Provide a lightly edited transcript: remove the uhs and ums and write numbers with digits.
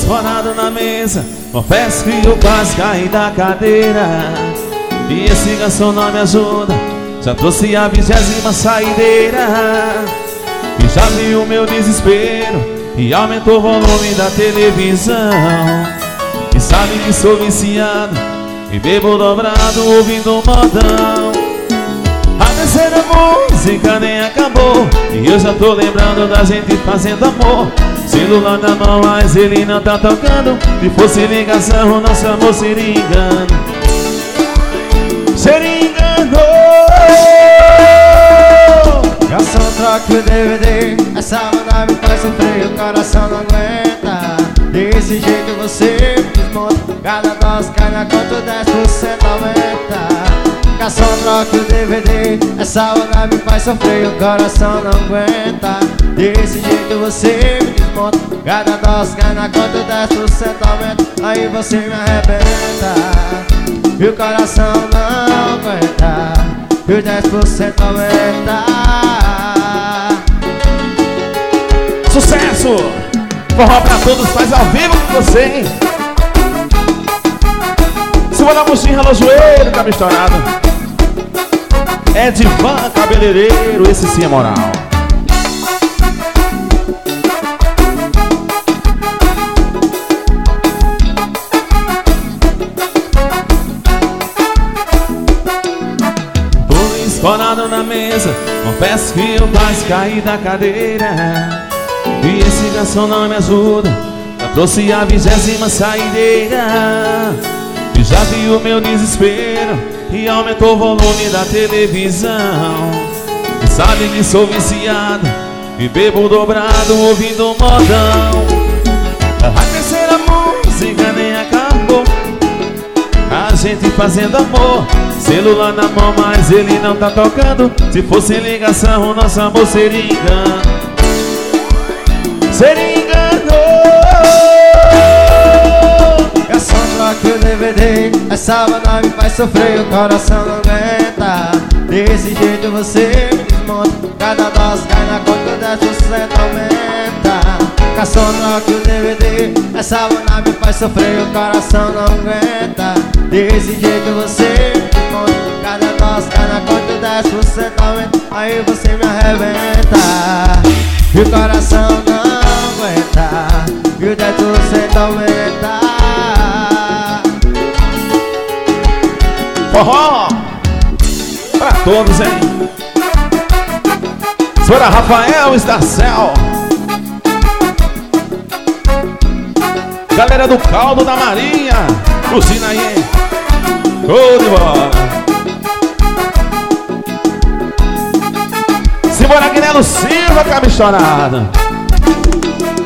esforado na mesa, confesso que eu quase caí da cadeira. E esse garçom não me ajuda, já trouxe a 20ª saideira. E já viu o meu desespero e aumentou o volume da televisão. E sabe que sou viciado e bebo dobrado ouvindo um modão. A terceira música nem acabou e eu já tô lembrando da gente fazendo amor. Celular na mão, mas ele não tá tocando. Se fosse ligação, o nosso amor seria engano. Seria engano. Garçom, troque o DVD, essa banda me faz sofrer, o coração não aguenta. Desse jeito você me desmonta, cada dose cai na conta, 10% aumenta. Garçom, troque o DVD, essa banda me faz sofrer, o coração não aguenta. Desse jeito você me desmonta, cada dose cai na conta, 10% aumenta. Aí você me arrebenta, e o coração não aguenta, e o 10% aumenta. Sucesso! Forró pra todos, faz ao vivo com você, hein? Cima da mocinha, no joelho, tá misturado. É Divan Cabeleireiro, esse sim é moral. Tô escorado na mesa, confesso que eu quase caí da cadeira. E esse garçom não me ajuda, já trouxe a 20ª saideira. E já viu o meu desespero e aumentou o volume da televisão. E sabe que sou viciado e bebo dobrado ouvindo um modão. A terceira música nem acabou, a gente fazendo amor. Celular na mão, mas ele não tá tocando. Se fosse ligação, o nosso amor seria engano. Seria engano. Garçom, troque o DVD, essa banda me faz sofrer, o coração não aguenta. Desse jeito você me desmonta, cada dose cai na conta, 10% aumenta. Garçom, troque o DVD, essa banda me faz sofrer, o coração não aguenta. Desse jeito você me desmonta, cada dose cai na conta, 10% aumenta. Aí você me arrebenta, e o coração não aguenta, e o 10% aumenta. Forró pra todos, hein? Senhora Rafael Estarcel, galera do Caldo da Marinha, usina aí, hein? Show de bola. Simbora, Guilherme Silva, cabe estourado.